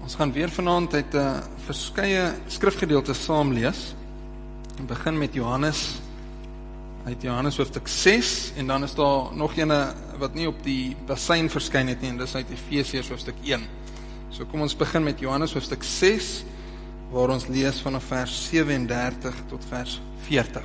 Ons gaan weer vanaand uit verskeie skrifgedeeltes saam lees. Ons begin met Johannes, uit Johannes hoofstuk 6, en dan is daar nog ene wat nie op die basyn verskyn het nie, en dis uit Efesiërs hoofstuk 1. So kom ons begin met Johannes hoofstuk 6, waar ons lees vanaf vers 37 tot vers 40.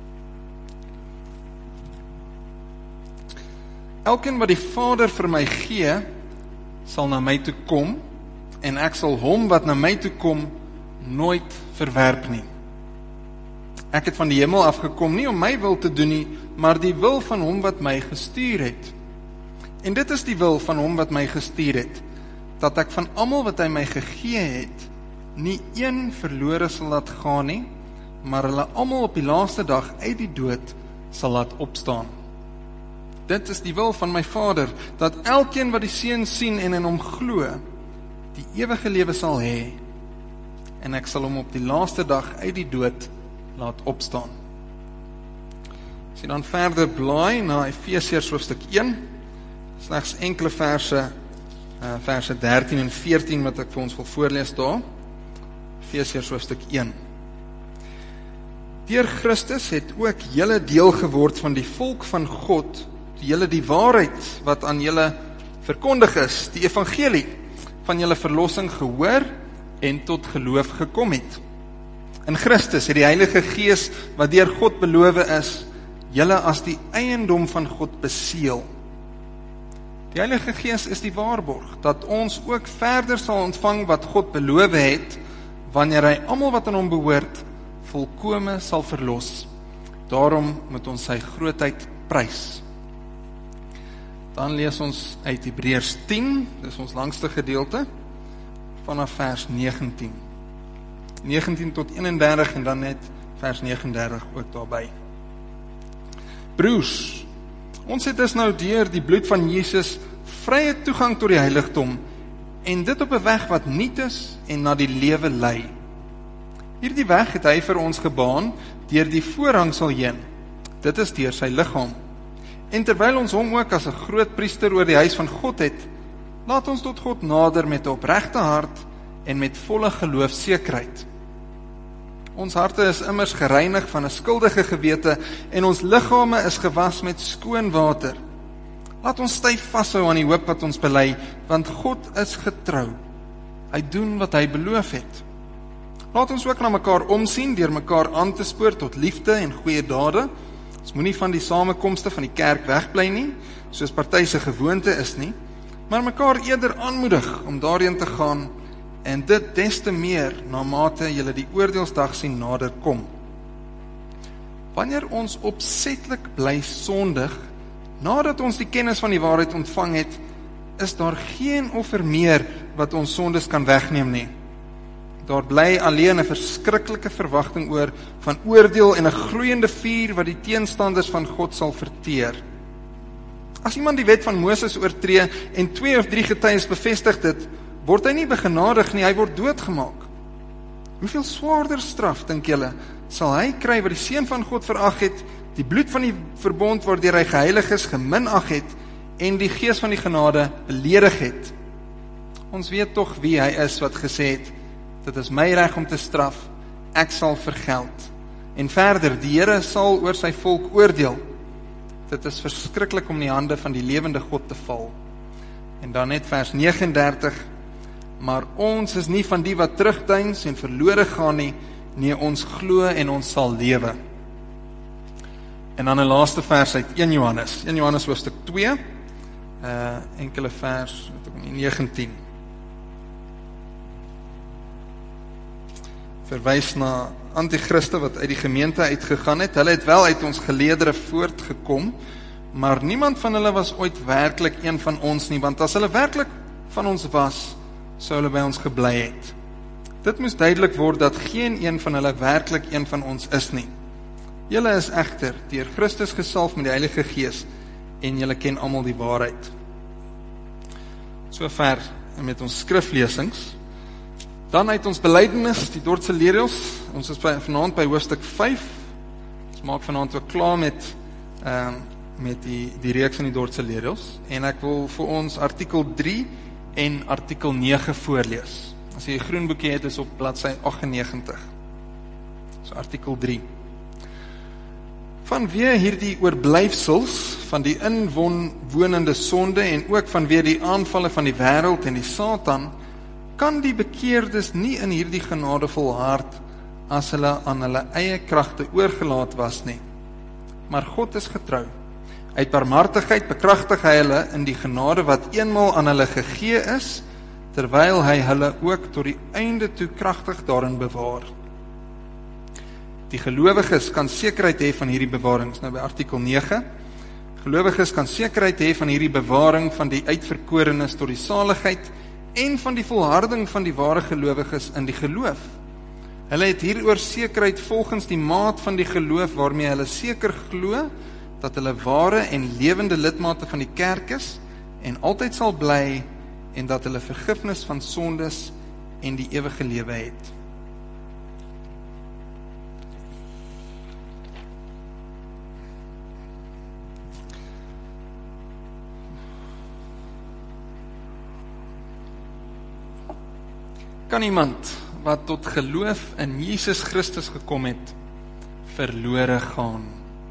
Elkeen wat die Vader vir my gee, sal na my toe kom, en ek sal hom wat na my toe kom, nooit verwerp nie. Ek het van die hemel afgekom, nie om my wil te doen nie, maar die wil van hom wat my gestuur het. En dit is die wil van hom wat my gestuur het, dat ek van almal wat hy my gegee het, nie een verlore sal laat gaan nie, maar hulle almal op die laaste dag uit die dood sal laat opstaan. Dit is die wil van my Vader, dat elkeen wat die Seun sien en in hom glo, die ewige lewe sal hê, en ek sal hom op die laaste dag uit die dood laat opstaan. As jy dan verder blaai na Efesiërs hoofstuk 1, slegs enkele verse 13 en 14 wat ek vir ons wil voorlees daar. Efesiërs hoofstuk 1. Deur Christus het ook julle deel geword van die volk van God, julle die waarheid wat aan julle verkondig is, die evangelie van julle verlossing gehoor en tot geloof gekom het. In Christus het die Heilige Gees wat deur God beloof is, julle as die eiendom van God beseël. Die Heilige Gees is die waarborg dat ons ook verder sal ontvang wat God beloof het, wanneer hy almal wat aan hom behoort volkome sal verlos. Daarom moet ons sy grootheid prys. Dan lees ons uit Hebreërs 10, dis ons langste gedeelte, vanaf vers 19. 19 tot 31 en dan net vers 39 ook daarby. Broers, ons het dus nou deur die bloed van Jesus vrye toegang tot die heiligdom, en dit op 'n weg wat nuut is en na die lewe lei. Hierdie weg het hy vir ons gebaan deur die voorhangsel heen. Dit is deur sy liggaam. En terwyl ons hom ook as 'n groot priester oor die huis van God het, laat ons tot God nader met 'n opregte hart en met volle geloofsekerheid. Ons harte is immers gereinig van 'n skuldige gewete en ons liggame is gewas met skoon water. Laat ons styf vashou aan die hoop wat ons bely, want God is getrou. Hy doen wat hy beloof het. Laat ons ook na mekaar omsien deur mekaar aan te spoor tot liefde en goeie dade. Ons moenie van die samekomste van die kerk wegbly nie, soos party se gewoonte is nie, maar mekaar eerder aanmoedig om daarheen te gaan, en dit des te meer na mate julle die oordeelsdag sien nader kom. Wanneer ons opsetlik bly sondig, nadat ons die kennis van die waarheid ontvang het, is daar geen offer meer wat ons sondes kan wegneem nie. Daar bly alleen 'n verskriklike verwagting oor van oordeel en 'n gloeiende vuur wat die teenstanders van God sal verteer. As iemand die wet van Moses oortree en 2 of 3 getuies bevestig dit, word hy nie begenadig nie, hy word doodgemaak. Hoeveel swaarder straf, dink julle, sal hy kry wat die Seun van God verag het, die bloed van die verbond waardeur hy geheilig is geminag het, en die Gees van die genade beledig het? Ons weet tog wie hy is wat gesê het, dit is my reg om te straf, ek sal vergeld. En verder, die Here sal oor sy volk oordeel. Dit is verskriklik om in die hande van die lewende God te val. En dan net vers 39, maar ons is nie van die wat terugdeins en verlore gaan nie, nee, ons glo en ons sal lewe. En dan 'n laaste vers uit 1 Johannes hoofstuk 2, enkele vers, 19. Verwys na antichriste wat uit die gemeente uitgegaan het. Hulle het wel uit ons geleedere voortgekom, maar niemand van hulle was ooit werklik een van ons nie, want as hulle werklik van ons was, sou hulle by ons gebly het. Dit moes duidelik word dat geen een van hulle werklik een van ons is nie. Julle is egter deur Christus gesalf met die Heilige Gees, en julle ken almal die waarheid. Sover met ons skriflesings. Dan uit ons belydenis, die Dordtse leerreëls. Ons is vanaand by hoofstuk 5. Ons maak vanaand ook klaar met die reeks van die Dordtse leerreëls. En ek wil vir ons artikel 3 en artikel 9 voorlees. As jy 'n groen boekie het, is op bladsy 98. So artikel 3. Vanweë hierdie oorblyfsels van die inwonende sonde en ook vanweë die aanvalle van die wêreld en die Satan, kan die bekeerdes nie in hierdie genade volhard as hulle aan hulle eie kragte oorgelaat was nie. Maar God is getrou. Uit barmhartigheid bekragtig hy hulle in die genade wat eenmaal aan hulle gegee is, terwyl hy hulle ook tot die einde toe kragtig daarin bewaar. Die gelowiges kan sekerheid hê van hierdie bewaring, is nou by artikel 9. Gelowiges kan sekerheid hê van hierdie bewaring van die uitverkorenes tot die saligheid en van die volharding van die ware gelowiges in die geloof. Hulle het hieroor sekerheid volgens die maat van die geloof waarmee hulle seker glo dat hulle ware en lewende lidmate van die kerk is en altyd sal bly en dat hulle vergifnis van sondes en die ewige lewe het. Kan iemand wat tot geloof in Jesus Christus gekom het, verlore gaan?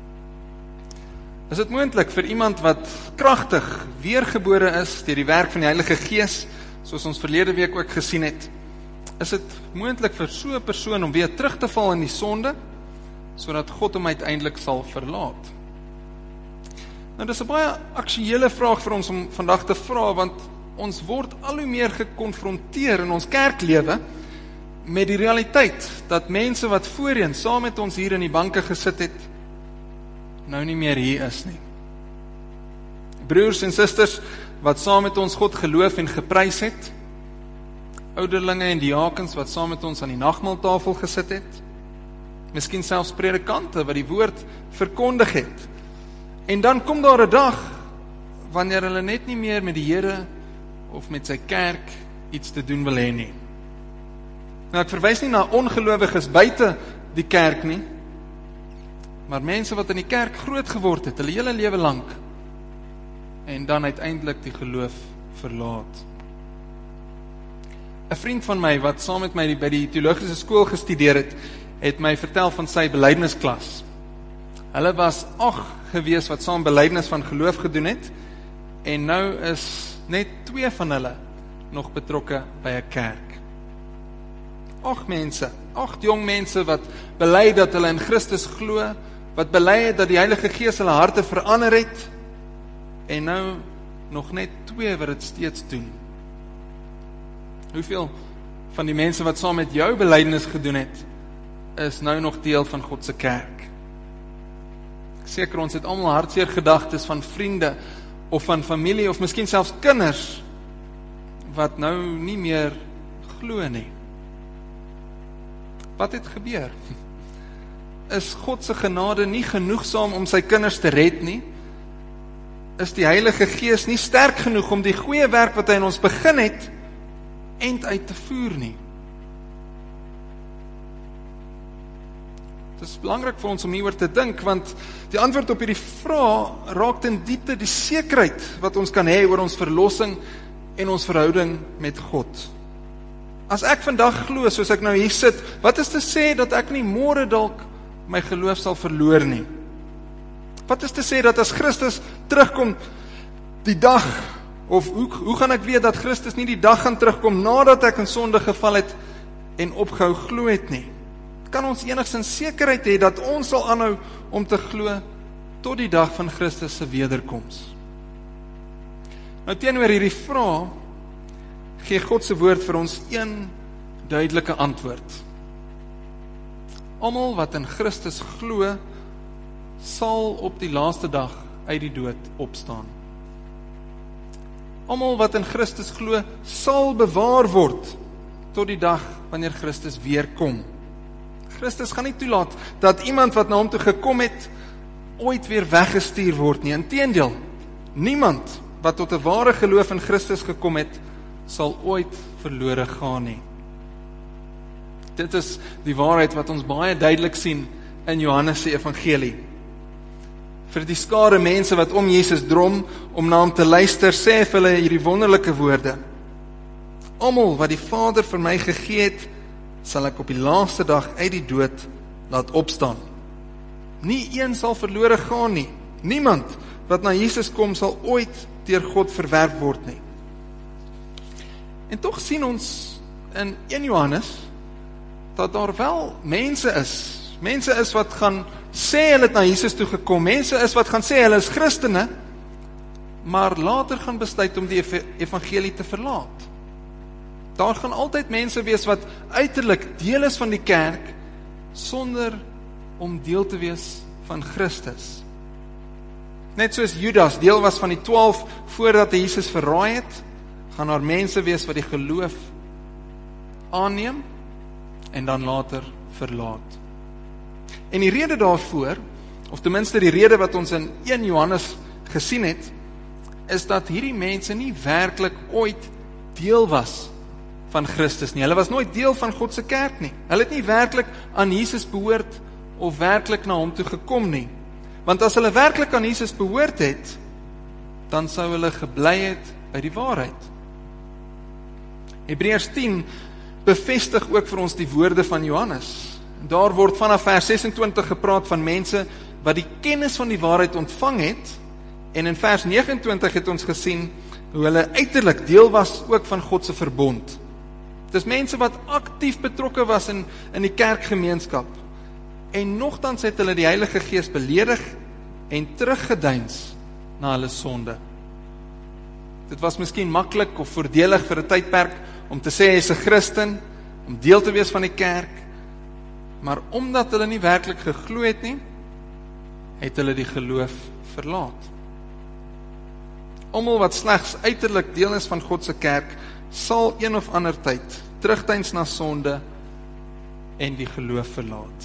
Is dit moontlik vir iemand wat kragtig weergebore is deur die werk van die Heilige Gees, soos ons verlede week ook gesien het, is dit moontlik vir so 'n persoon om weer terug te val in die sonde, sodat God hom uiteindelik sal verlaat? Nou, dis 'n baie aktuële vraag vir ons om vandag te vra, want ons word al hoe meer gekonfronteer in ons kerklewe met die realiteit dat mense wat voorheen saam met ons hier in die banke gesit het, nou nie meer hier is nie. Broers en susters wat saam met ons God geloof en geprys het, ouderlinge en diakens wat saam met ons aan die nagmaaltafel gesit het, miskien selfs predikante wat die woord verkondig het. En dan kom daar 'n dag wanneer hulle net nie meer met die Here of met sy kerk iets te doen wil hê nie. Nou, ek verwys nie na ongelowiges buite die kerk nie, maar mense wat in die kerk groot geword het, hulle hele lewe lank, en dan uiteindelik die geloof verlaat. 'n Vriend van my wat saam met my by die teologiese skool gestudeer het my vertel van sy belydennisklas. Hulle was 8 gewees wat saam belydenis van geloof gedoen het, en nou is net 2 van hulle nog betrokke by 'n kerk. 8 jong mense wat bely dat hulle in Christus glo, wat bely het dat die Heilige Gees hulle harte verander het, en nou nog net 2 wat dit steeds doen. Hoeveel van die mense wat saam met jou belydenis gedoen het, is nou nog deel van God se kerk? Seker, ons het almal hartseer gedagtes van vriende, of van familie, of miskien selfs kinders, wat nou nie meer glo nie. Wat het gebeur? Is God se genade nie genoegsaam om sy kinders te red nie? Is die Heilige Gees nie sterk genoeg om die goeie werk wat hy in ons begin het, end uit te voer nie? Het is belangrik vir ons om hieroor te dink, want die antwoord op hierdie vraag raak ten diepte die sekerheid wat ons kan hê oor ons verlossing en ons verhouding met God. As ek vandag glo, soos ek nou hier sit, wat is te sê dat ek nie môre dalk my geloof sal verloor nie? Wat is te sê dat as Christus terugkom die dag, of hoe gaan ek weet dat Christus nie die dag gaan terugkom nadat ek in sonde geval het en opgehou glo het nie? Kan ons enigstens sekerheid hê dat ons sal aanhou om te glo tot die dag van Christus se wederkoms? Nou, teenoor hierdie vraag gee God se woord vir ons een duidelike antwoord. Almal wat in Christus glo, sal op die laaste dag uit die dood opstaan. Almal wat in Christus glo, sal bewaar word tot die dag wanneer Christus weer kom. Christus gaan nie toelaat dat iemand wat na hom toe gekom het, ooit weer weggestuur word nie. Inteendeel, niemand wat tot 'n ware geloof in Christus gekom het, sal ooit verlore gaan nie. Dit is die waarheid wat ons baie duidelik sien in Johannes se evangelie. Vir die skare mense wat om Jesus drom, om na hom te luister, sê vir hulle hierdie wonderlike woorde. almal wat die Vader vir my gegee het, sal ek op die laaste dag uit die dood laat opstaan. Nie een sal verlore gaan nie. Niemand wat na Jesus kom sal ooit deur God verwerp word nie. En tog sien ons in 1 Johannes dat daar wel mense is wat gaan sê hulle het na Jesus toe gekom, mense is wat gaan sê hulle is Christene, maar later gaan besluit om die evangelie te verlaat. Daar gaan altyd mense wees wat uiterlik deel is van die kerk, sonder om deel te wees van Christus. Net soos Judas deel was van die 12 voordat hy Jesus verraai het, gaan daar mense wees wat die geloof aanneem en dan later verlaat. En die rede daarvoor, of ten minste die rede wat ons in 1 Johannes gesien het, is dat hierdie mense nie werklik ooit deel was van Christus nie. Hulle was nooit deel van God se kerk nie. Hulle het nie werklik aan Jesus behoort of werklik na hom toe gekom nie. Want as hulle werklik aan Jesus behoort het, dan sou hulle gebly het by die waarheid. Hebreërs 10 bevestig ook vir ons die woorde van Johannes. Daar word vanaf vers 26 gepraat van mense wat die kennis van die waarheid ontvang het, en in vers 29 het ons gesien hoe hulle uiterlik deel was ook van God se verbond. Dis mense wat aktief betrokke was in die kerkgemeenskap, en nogtans het hulle die Heilige Gees beledig en teruggedeins na hulle sonde. Dit was miskien maklik of voordelig vir 'n tydperk om te sê hy is 'n Christen, om deel te wees van die kerk, maar omdat hulle nie werklik geglo het nie, het hulle die geloof verlaat. Almal wat slegs uiterlik deel is van God se kerk, sal een of ander tyd terugdeins na sonde en die geloof verlaat.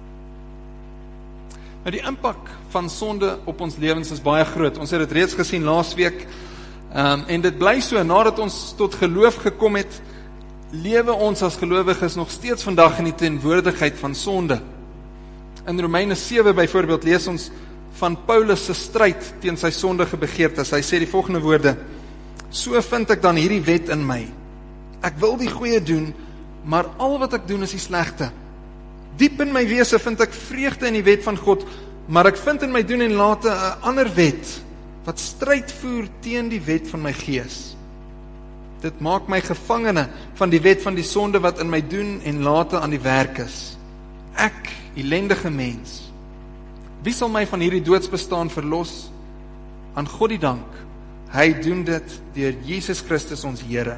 Nou die impak van sonde op ons lewens is baie groot. Ons het dit reeds gesien laasweek, en dit bly so, nadat ons tot geloof gekom het, lewe ons as gelowiges nog steeds vandag in die teenwoordigheid van sonde. In Romeine 7 byvoorbeeld lees ons van Paulus se stryd teen sy sondige begeertes. Hy sê die volgende woorde: "So vind ek dan hierdie wet in my. Ek wil die goeie doen, maar al wat ek doen is die slegte. Diep in my wese vind ek vreugde in die wet van God, maar ek vind in my doen en late 'n ander wet, wat stryd voer teen die wet van my gees. Dit maak my gevangene van die wet van die sonde wat in my doen en late aan die werk is. Ek, ellendige mens, wie sal my van hierdie doodsbestaan verlos? Aan God die dank, hy doen dit deur Jesus Christus ons Here."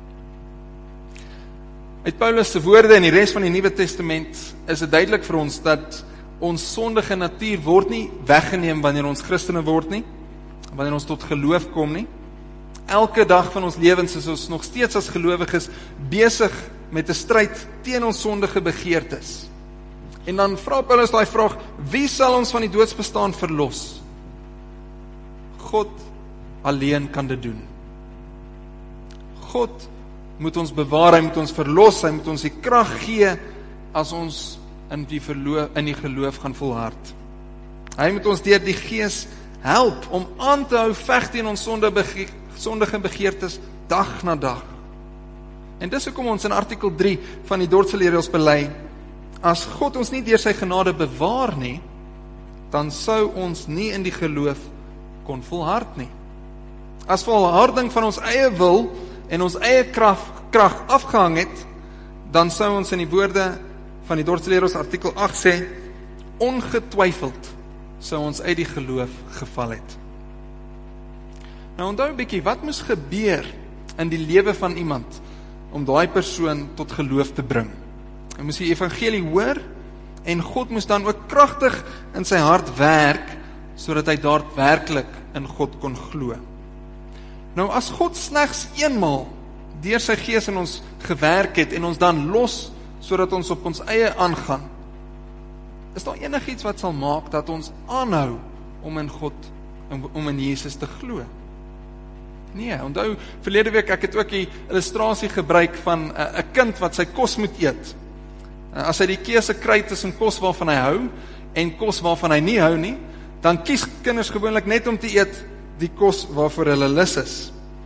Uit Paulus se woorde in die res van die Nuwe Testament is dit duidelik vir ons dat ons sondige natuur word nie weggeneem wanneer ons Christene word nie, wanneer ons tot geloof kom nie. Elke dag van ons lewens is ons nog steeds as gelowiges besig met 'n stryd teen ons sondige begeertes. En dan vra Paulus daai vraag: wie sal ons van die doodsbestaan verlos? God alleen kan dit doen. God moet ons bewaar, hy moet ons verlos, hy moet ons die krag gee as ons in die geloof gaan volhard. Hy moet ons deur die Gees help om aan te hou veg teen ons sondige begeertes dag na dag. En dis hoekom ons in artikel 3 van die Dordsalereëls bely: as God ons nie deur sy genade bewaar nie, dan sou ons nie in die geloof kon volhard nie. As volharding van ons eie wil en ons eie krag afgehang het, dan sou ons in die woorde van die Dordsalereëls artikel 8 sê: ongetwyfeld sou ons uit die geloof geval het. Nou onthou 'n bietjie, wat moes gebeur in die lewe van iemand om daai persoon tot geloof te bring? Hy moes die evangelie hoor, en God moes dan ook kragtig in sy hart werk, sodat hy daadwerklik in God kon glo. Nou as God slegs eenmaal deur sy Gees in ons gewerk het, en ons dan los, sodat ons op ons eie aangaan, is daar enigiets wat sal maak dat ons aanhou om in God, om in Jesus te glo? Nee, onthou, verlede week ek het ook die illustrasie gebruik van 'n kind wat sy kos moet eet. As hy die keuse kry tussen kos waarvan hy hou en kos waarvan hy nie hou nie, dan kies kinders gewoonlik net om te eet die kos waarvoor hulle lus is.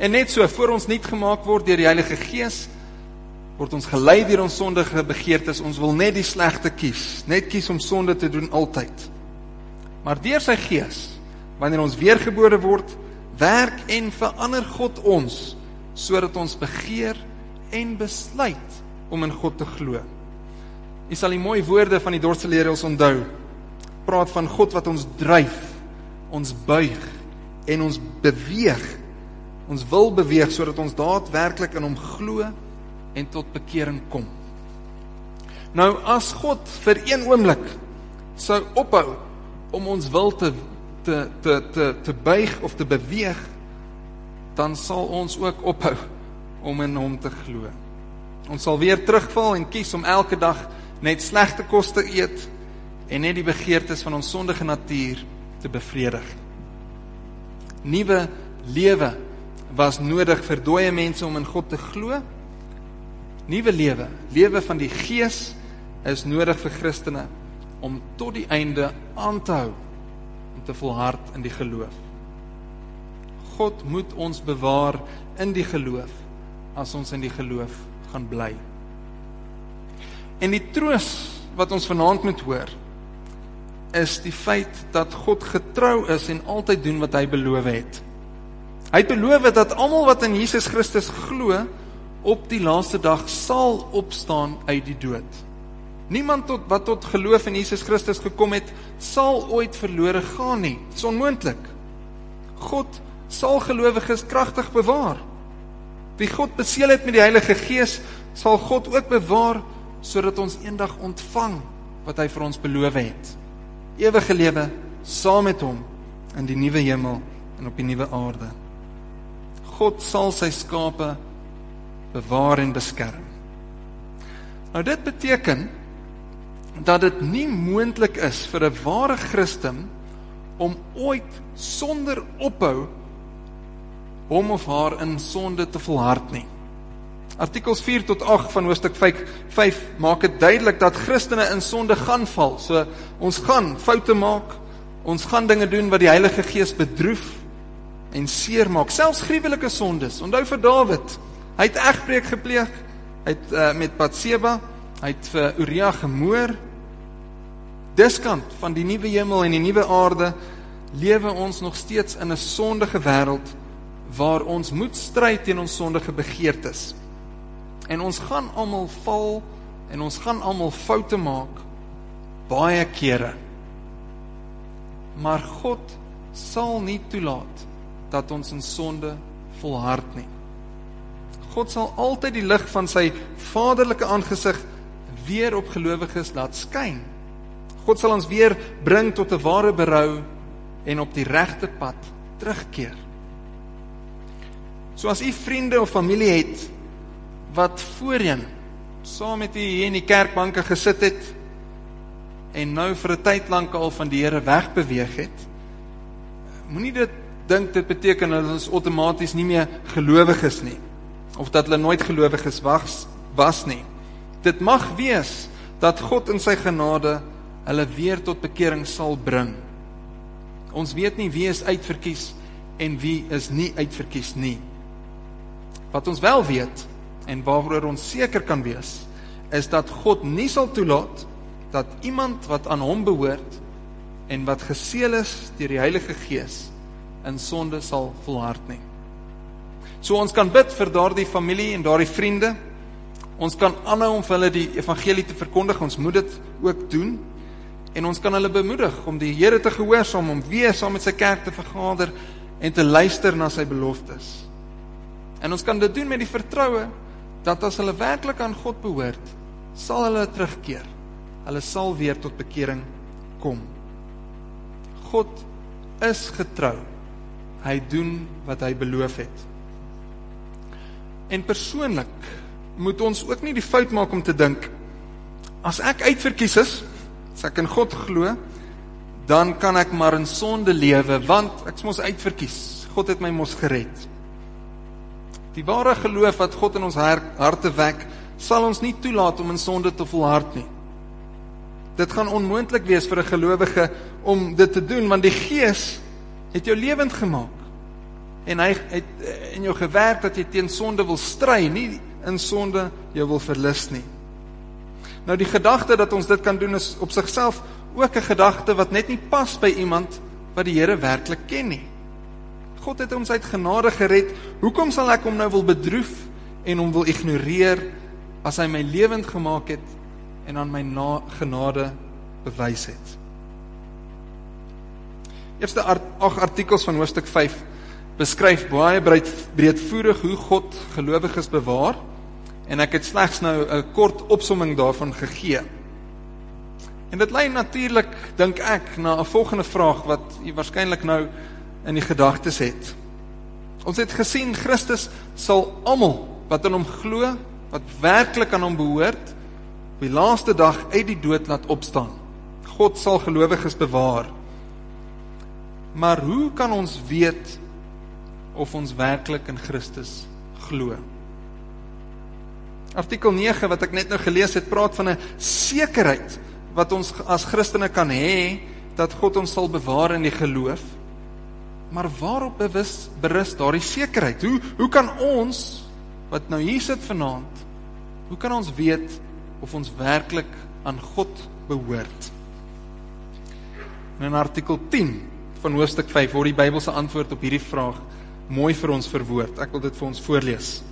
En net so, voor ons nuut gemaak word deur die Heilige Gees, word ons gelei deur ons sondige begeertes. Ons wil net die slegte kies, net kies om sonde te doen altyd. Maar deur sy Gees, wanneer ons weergebore word, werk en verander God ons, sodat ons begeer en besluit om in God te glo. Jy sal die mooi woorde van die dorpsleerders onthou. Praat van God wat ons dryf, ons buig en ons beweeg. Ons wil beweeg sodat ons daadwerklik in hom glo en tot bekering kom. Nou as God vir een oomblik sou ophou om ons wil te buig of te beweeg, dan sal ons ook ophou om in hom te glo. Ons sal weer terugval en kies om elke dag net slegte kos te eet en net die begeertes van ons sondige natuur te bevredig. Nuwe lewe was nodig vir dooie mense om in God te glo. Nuwe lewe, lewe van die Gees, is nodig vir Christene om tot die einde aan te hou, om te volhard in die geloof. God moet ons bewaar in die geloof, as ons in die geloof gaan bly. En die troos wat ons vanaand moet hoor, is die feit dat God getrou is en altyd doen wat hy beloof het. Hy het beloof dat almal wat in Jesus Christus glo, op die laaste dag sal opstaan uit die dood. Niemand wat tot geloof in Jesus Christus gekom het, sal ooit verlore gaan nie. Dit is onmoontlik. God sal gelowiges kragtig bewaar. Wie God beseël het met die Heilige Gees, sal God ook bewaar, sodat ons eendag ontvang wat hy vir ons beloof het. Ewige lewe saam met hom in die nuwe hemel en op die nuwe aarde. God sal sy skape bewaar en beskerm. Nou dit beteken dat dit nie moontlik is vir 'n ware Christen om ooit sonder ophou hom of haar in sonde te volhard nie. Artikels 4 tot 8 van hoofstuk 5 maak dit duidelik dat Christene in sonde gaan val. So ons gaan foute maak, ons gaan dinge doen wat die Heilige Gees bedroef en seer maak, selfs gruwelike sondes. Onthou vir Dawid, hy het egbreek gepleeg, hy het met Batseba, hy het vir Uria gemoor. Diskant van die nuwe hemel en die nuwe aarde lewe ons nog steeds in 'n sondige wêreld waar ons moet stryd teen ons sondige begeertes. En ons gaan almal val en ons gaan almal foute maak baie kere. Maar God sal nie toelaat dat ons in sonde volhard nie. God sal altyd die lig van sy vaderlike aangesig weer op gelowiges laat skyn. God sal ons weer bring tot 'n ware berou en op die regte pad terugkeer. So as u vriende of familie het wat voorheen saam met u hier in die kerkbanke gesit het en nou vir 'n tyd lank al van die Here wegbeweeg het, moenie dink dit beteken dat ons outomaties nie meer gelowiges nie, of dat hulle nooit gelowiges was nie. Dit mag wees dat God in sy genade hulle weer tot bekering sal bring. Ons weet nie wie is uitverkies en wie is nie uitverkies nie. Wat ons wel weet, en waaroor ons seker kan wees, is dat God nie sal toelaat dat iemand wat aan hom behoort en wat geseël is deur die Heilige Gees in sonde sal volhard nie. So ons kan bid vir daardie familie en daardie vriende. Ons kan aanhou om vir hulle die evangelie te verkondig. Ons moet dit ook doen. En ons kan hulle bemoedig om die Here te gehoorsaam, om weer saam met sy kerk te vergader en te luister na sy beloftes. En ons kan dit doen met die vertroue dat as hulle werklik aan God behoort, sal hulle terugkeer. Hulle sal weer tot bekering kom. God is getrou. Hy doen wat hy beloof het. En persoonlik moet ons ook nie die fout maak om te dink, as ek uitverkies is, as ek in God glo, dan kan ek maar in sonde lewe, want ek is mos uitverkies. God het my mos gered. Die ware geloof wat God in ons harte wek, sal ons nie toelaat om in sonde te volhard nie. Dit gaan onmoontlik wees vir 'n gelowige om dit te doen, want die Gees het jou lewend gemaak. En hy het in jou gewerk dat jy teen sonde wil stry, nie in sonde jou wil verlis nie. Nou die gedagte dat ons dit kan doen is op sigself ook 'n gedagte wat net nie pas by iemand wat die Here werklik ken nie. God het ons uit genade gered, hoekom sal ek hom nou wil bedroef en hom wil ignoreer as hy my lewend gemaak het en aan my genade bewys het? Eerste 8 artikels van hoofstuk 5 beskryf baie breedvoerig hoe God gelowiges bewaar, en ek het slegs nou 'n kort opsomming daarvan gegee. En dit lei natuurlik, dink ek, na 'n volgende vraag wat jy waarskynlik nou in die gedagtes het. Ons het gesien, Christus sal almal wat in hom glo, wat werklik aan hom behoort, op die laaste dag uit die dood laat opstaan. God sal gelowiges bewaar. Maar hoe kan ons weet of ons werklik in Christus glo? Artikel 9 wat ek net nou gelees het, praat van 'n sekerheid wat ons as Christene kan hê, dat God ons sal bewaar in die geloof. Maar waarop berus daardie sekerheid? Hoe kan ons, wat nou hier sit vanaand, hoe kan ons weet of ons werklik aan God behoort? En in artikel 10 van hoofstuk 5 word die Bybelse antwoord op hierdie vraag mooi vir ons verwoord. Ek wil dit vir ons voorlees.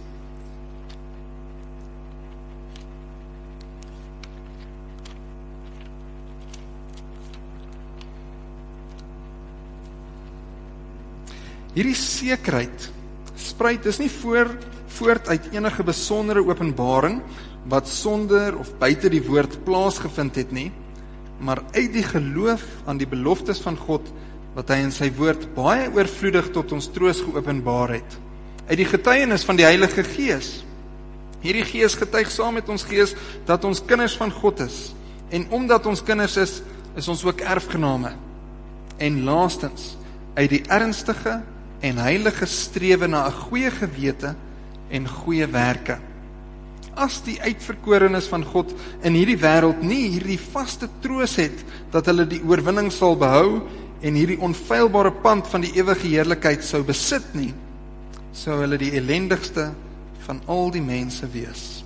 Hierdie sekerheid spruit is nie voort uit enige besondere openbaring wat sonder of buite die woord plaasgevind het nie, maar uit die geloof aan die beloftes van God wat hy in sy woord baie oorvloedig tot ons troos geopenbaar het. Uit die getuienis van die Heilige Gees. Hierdie Gees getuig saam met ons gees dat ons kinders van God is, en omdat ons kinders is ons ook erfgename. En laastens, uit die ernstige en heilige strewe na 'n goeie gewete en goeie werke. As die uitverkorenes van God in hierdie wêreld nie hierdie vaste troos het dat hulle die oorwinning sal behou en hierdie onfeilbare pand van die ewige heerlikheid sou besit nie, sou hulle die ellendigste van al die mense wees.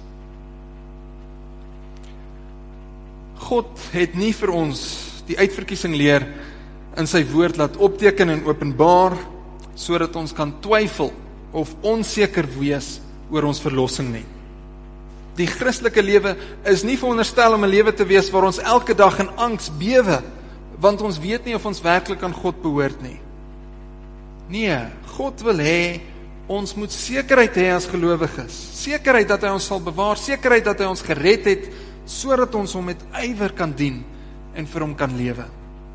God het nie vir ons die uitverkiesing leer in sy woord laat opteken en openbaar, sodat ons kan twyfel of onseker wees oor ons verlossing nie. Die Christelike lewe is nie veronderstel om 'n lewe te wees waar ons elke dag in angs bewe, want ons weet nie of ons werklik aan God behoort nie. Nee, God wil hê, ons moet sekerheid hê as gelowiges, sekerheid dat hy ons sal bewaar, sekerheid dat hy ons gered het, sodat ons hom met ywer kan dien en vir hom kan lewe.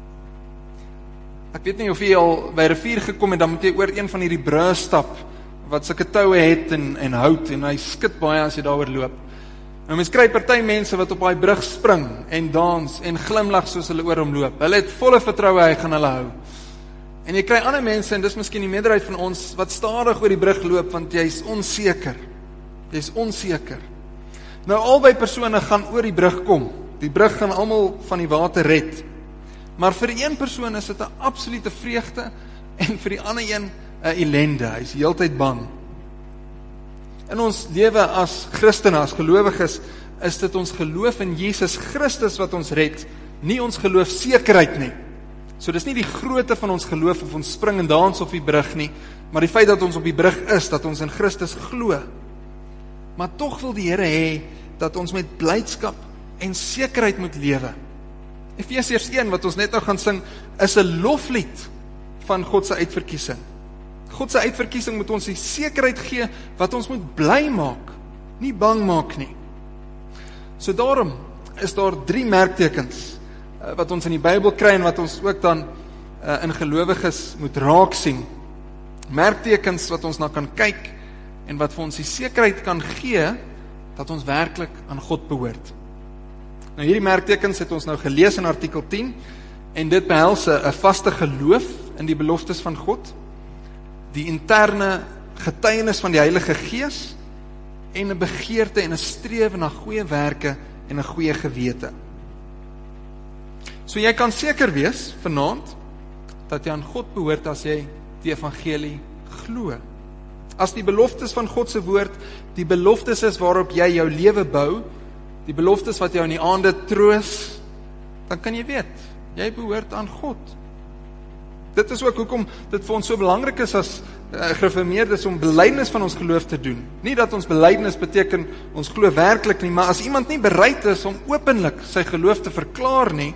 Ek weet nie of jy al by 'n rivier gekom het, dan moet jy oor een van hierdie brûe stap, wat sulke toue het en hout, en hy skud baie as jy daaroor loop. Nou mens kry party mense wat op daai brug spring, en dans, en glimlag soos hulle oor hom loop. Hulle het volle vertroue, hy gaan hulle hou. En jy kry ander mense, en dis miskien die meerderheid van ons, wat stadig oor die brug loop, want jy's onseker. Jy's onseker. Nou albei persone gaan oor die brug kom. Die brug gaan almal van die water red. Maar vir die een persoon is dit 'n absolute vreugde, en vir die ander een 'n ellende. Hy is heeltyd bang. In ons lewe as Christene, as gelowiges, is dit ons geloof in Jesus Christus wat ons red, nie ons geloof sekerheid nie. So dis nie die grootte van ons geloof of ons spring en dans op die brug nie, maar die feit dat ons op die brug is, dat ons in Christus glo. Maar tog wil die Here hê dat ons met blydskap en sekerheid moet lewe. Efesiërs 1 wat ons net nou gaan sing, is 'n loflied van God se uitverkiesing. God se uitverkiesing moet ons die sekerheid gee wat ons moet bly maak, nie bang maak nie. So daarom is daar 3 merktekens wat ons in die Bybel kry en wat ons ook dan in gelowiges moet raak sien. Merktekens wat ons na kan kyk en wat vir ons die sekerheid kan gee dat ons werklik aan God behoort. Nou hierdie merktekens het ons nou gelees in artikel 10 en dit behels 'n vaste geloof in die beloftes van God, die interne getuienis van die Heilige Gees en 'n begeerte en 'n strewe na goeie werke en 'n goeie gewete. So jy kan seker wees vanaand dat jy aan God behoort as jy die evangelie glo. As die beloftes van God se woord die beloftes is waarop jy jou lewe bou, die beloftes wat jou in die aande troos, dan kan jy weet, jy behoort aan God. Dit is ook hoekom dit vir ons so belangrik is as gereformeerdes om belydenis van ons geloof te doen. Nie dat ons belydenis beteken ons glo werklik nie, maar as iemand nie bereid is om openlik sy geloof te verklaar nie,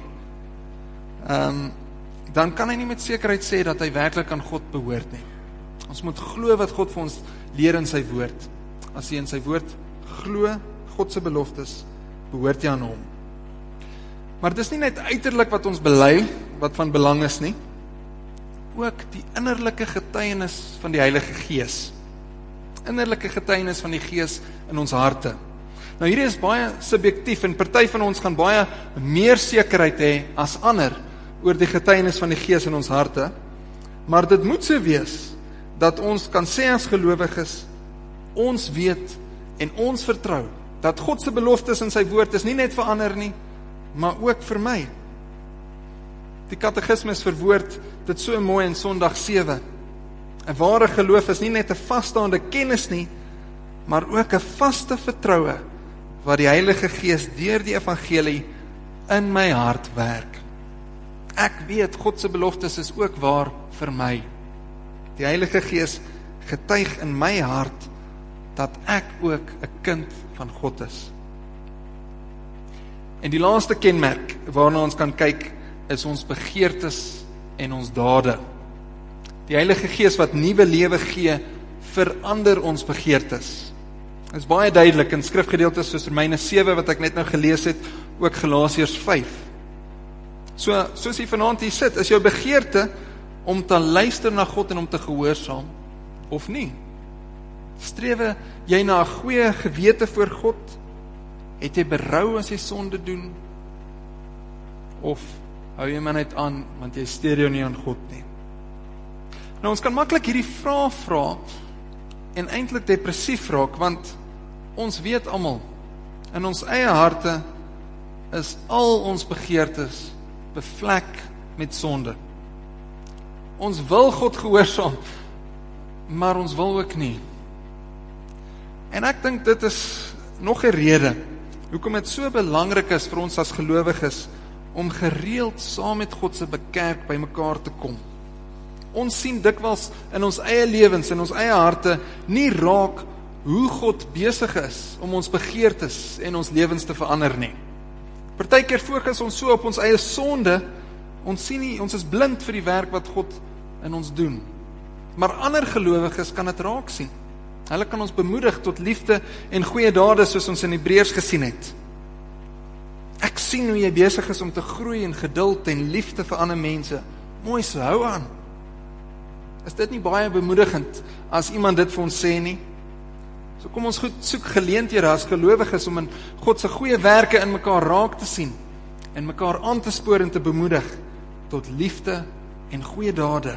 dan kan hy nie met sekerheid sê dat hy werklik aan God behoort nie. Ons moet glo wat God vir ons leer in sy woord. As jy in sy woord glo, God se beloftes, behoort jy aan hom. Maar dis nie net uiterlik wat ons bely, wat van belang is nie, ook die innerlike getuienis van die Heilige Gees. Innerlike getuienis van die Gees in ons harte. Nou hierdie is baie subjektief en party van ons gaan baie meer sekerheid hê as ander oor die getuienis van die Gees in ons harte, maar dit moet so wees dat ons kan sê as gelowiges, ons weet en ons vertrou dat God se beloftes in sy woord is nie net vir ander nie, maar ook vir my. Die katekismes verwoord dit so mooi in Sondag 7. 'n Ware geloof is nie net 'n vasstaande kennis nie, maar ook 'n vaste vertroue wat die Heilige Gees deur die evangelie in my hart werk. Ek weet God se beloftes is ook waar vir my. Die Heilige Gees getuig in my hart dat ek ook 'n kind van God is. En die laaste kenmerk waarna ons kan kyk is ons begeertes en ons dade. Die Heilige Gees wat nuwe lewe gee, verander ons begeertes. Dit is baie duidelik in skrifgedeeltes soos Romeine 7 wat ek net nou gelees het, ook Galasiërs 5. Soos jy vanaand hier sit, is jou begeerte om te luister na God en om te gehoorsaam, of nie? Strewe jy na 'n goeie gewete voor God? Het jy berou as jy sonde doen? Of hou jy maar net aan, want jy steur jou nie aan God nie? Nou, ons kan maklik hierdie vraag vra en eintlik depressief raak, want ons weet almal, in ons eie harte is al ons begeertes bevlek met sonde. Ons wil God gehoorsaam, maar ons wil ook nie. En ek dink dit is nog 'n rede hoekom dit so belangrik is vir ons as gelowiges om gereeld saam met God se kerk by mekaar te kom. Ons sien dikwels in ons eie lewens, in ons eie harte, nie raak hoe God besig is om ons begeertes en ons lewens te verander nie. Partykeer fokus ons so op ons eie sonde, ons sien nie, ons is blind vir die werk wat God in ons doen. Maar ander gelowiges kan dit raak sien. Hulle kan ons bemoedig tot liefde en goeie dade soos ons in Hebreërs gesien het. Ek sien hoe jy besig is om te groei in geduld en liefde vir ander mense. Mooi so, hou aan. Is dit nie baie bemoedigend as iemand dit vir ons sê nie? So kom ons goed soek geleenthede as gelowiges om in God se goeie werke in mekaar raak te sien en mekaar aan te spoor en te bemoedig tot liefde en goeie dade.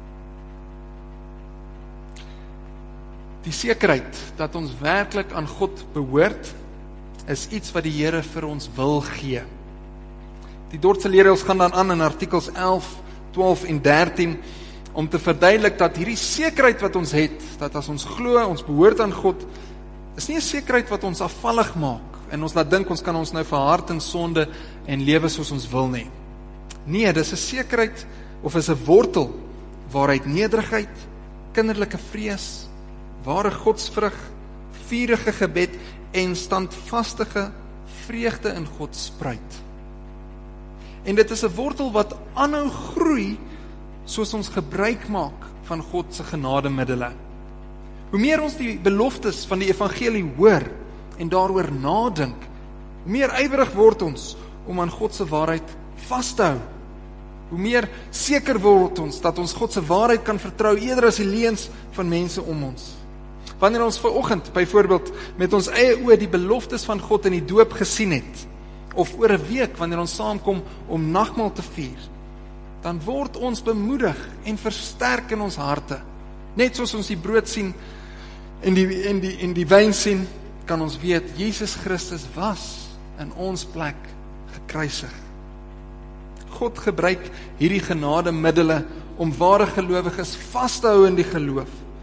Die sekerheid dat ons werklik aan God behoort, is iets wat die Here vir ons wil gee. Die Dordtse leerreëls gaan dan aan in artikels 11, 12 en 13 om te verduidelik dat hierdie sekerheid wat ons het, dat as ons glo, ons behoort aan God, is nie 'n sekerheid wat ons afvallig maak en ons laat dink ons kan ons nou verhard in sonde en lewe soos ons wil nie. Nee, dis 'n sekerheid of is 'n wortel waaruit nederigheid, kinderlike vrees, ware godsvrug, vurige gebed en standvastige vreugde in God spruit. En dit is 'n wortel wat aanhou groei soos ons gebruik maak van God se genademiddele. Hoe meer ons die beloftes van die evangelie hoor en daaroor nadink, hoe meer ywerig word ons om aan God se waarheid vas te hou. Hoe meer seker word ons dat ons God se waarheid kan vertrou eerder as die leuns van mense om ons. Wanneer ons vanoggend byvoorbeeld met ons eie oë die beloftes van God in die doop gesien het, of oor 'n week wanneer ons saamkom om nagmaal te vier, dan word ons bemoedig en versterk in ons harte. Net soos ons die brood sien en die wyn sien, kan ons weet Jesus Christus was in ons plek gekruisig. God gebruik hierdie genademiddele om ware gelowiges vas te hou in die geloof,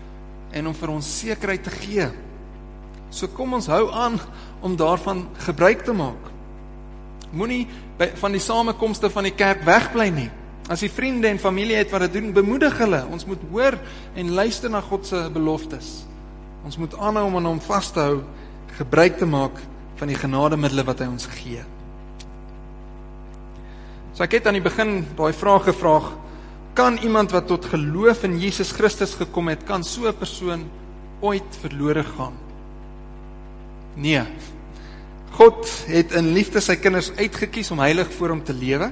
en om vir ons sekerheid te gee. So kom ons hou aan om daarvan gebruik te maak. Moenie van die samekomste van die kerk wegbly nie. As die vriende en familie het wat dit doen, bemoedig hulle. Ons moet hoor en luister na God se beloftes. Ons moet aanhou om aan hom vas te hou, gebruik te maak van die genademiddele wat hy ons gee. So ek het aan die begin daai vraag gevra, kan iemand wat tot geloof in Jesus Christus gekom het, kan so 'n persoon ooit verlore gaan? Nee. God het in liefde sy kinders uitgekies om heilig voor hom te lewe.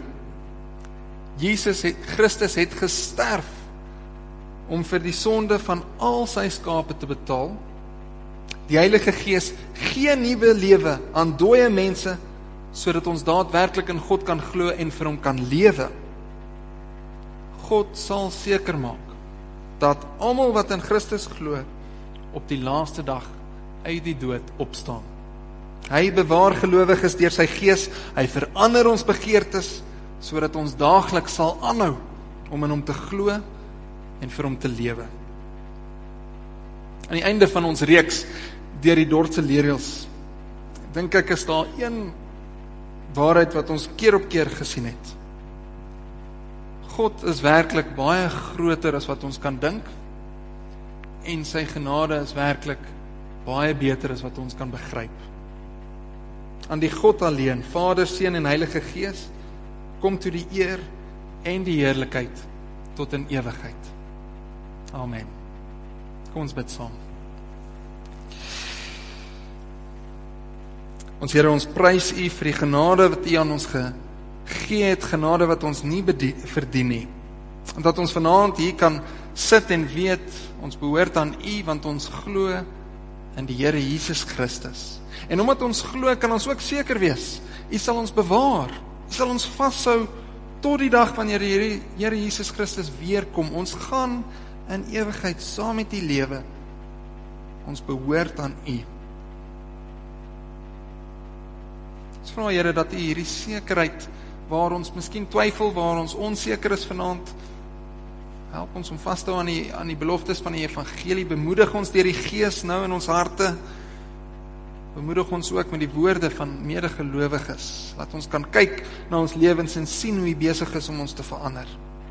Christus het gesterf om vir die sonde van al sy skape te betaal. Die Heilige Gees gee nuwe lewe aan dooie mense, sodat ons daadwerklik in God kan glo en vir hom kan lewe. God sal seker maak dat almal wat in Christus glo op die laaste dag uit die dood opstaan. Hy bewaar gelowiges deur sy Gees, hy verander ons begeertes, sodat ons daagliks sal aanhou om in hom te glo en vir hom te lewe. Aan die einde van ons reeks deur die Dordtse leerreëls, dink ek is daar een waarheid wat ons keer op keer gesien het. God is werklik baie groter as wat ons kan dink, en sy genade is werklik baie beter as wat ons kan begryp. Aan die God alleen, Vader, Seun en Heilige Gees, kom toe die eer en die heerlikheid tot in ewigheid. Amen. Kom ons bid saam. Ons Here, ons prys U vir die genade wat U aan ons gegee het, genade wat ons nie verdien nie. En dat ons vanaand hier kan sit en weet, ons behoort aan U, want ons glo in die Here Jesus Christus. En omdat ons glo, kan ons ook seker wees, U sal ons bewaar, U sal ons vashou tot die dag wanneer die Here Jesus Christus weer kom. Ons gaan in ewigheid saam met U lewe. Ons behoort aan U. Ons vra, Here, dat U hierdie sekerheid, waar ons miskien twyfel, waar ons onseker is vanaand, help ons om vas te hou aan die beloftes van die evangelie, bemoedig ons deur die Gees nou in ons harte, bemoedig ons ook met die woorde van medegelowiges, laat ons kan kyk na ons lewens en sien hoe U besig is om ons te verander.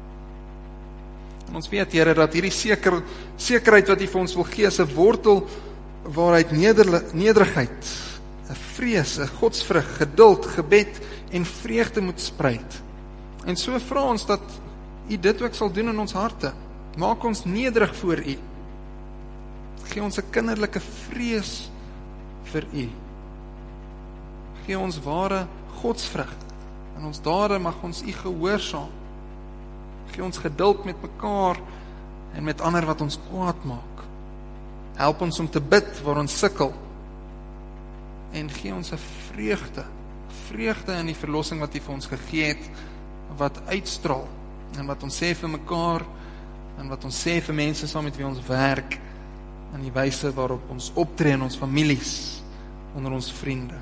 En ons weet, Here, dat hierdie sekerheid wat U vir ons wil gee, is 'n wortel waaruit nederigheid, 'n vrees, 'n godsvrug, geduld, gebed en vreugde moet spruit. En so vra ons dat U dit ook sal doen in ons harte. Maak ons nederig voor U. Gee ons 'n kinderlike vrees vir U. Gee ons ware godsvrug. In ons dade mag ons U gehoorsaam. Gee ons geduld met mekaar en met ander wat ons kwaad maak. Help ons om te bid waar ons sukkel. En gee ons 'n vreugde in die verlossing wat U vir ons gegee het, wat uitstraal, en wat ons sê vir mekaar, en wat ons sê vir mense saam met wie ons werk, en die wyse waarop ons optree in ons families, onder ons vriende.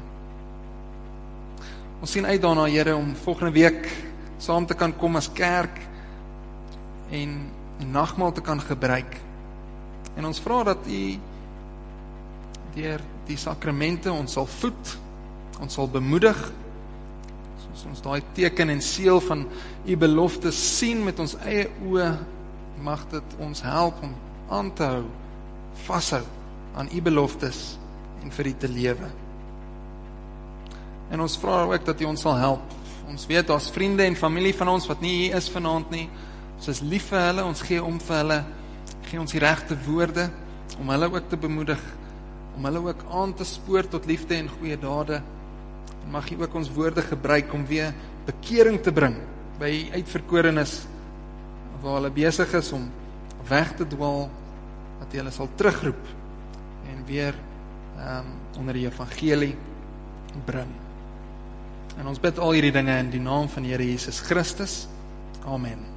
Ons sien uit daarna, Here, om volgende week saam te kan kom as kerk, en die nagmaal te kan gebruik. En ons vra dat U deur die sakramente ons sal voed, ons sal bemoedig, soos ons daai teken en seël van U beloftes sien met ons eie oë, mag dit ons help om aan te hou, vashou aan U beloftes en vir U te lewe. En ons vra ook dat U ons sal help. Ons weet daar's vriende en familie van ons wat nie hier is vanaand nie. Ons is lief vir hulle, ons gee om vir hulle, gee ons die regte woorde om hulle ook te bemoedig, om hulle ook aan te spoor tot liefde en goeie dade. En mag U ook ons woorde gebruik om weer bekering te bring by uitverkorenes waar hulle besig is om weg te dwaal, dat U hulle sal terugroep en weer onder die evangelie bring. En ons bid al hierdie dinge in die naam van die Here Jesus Christus. Amen.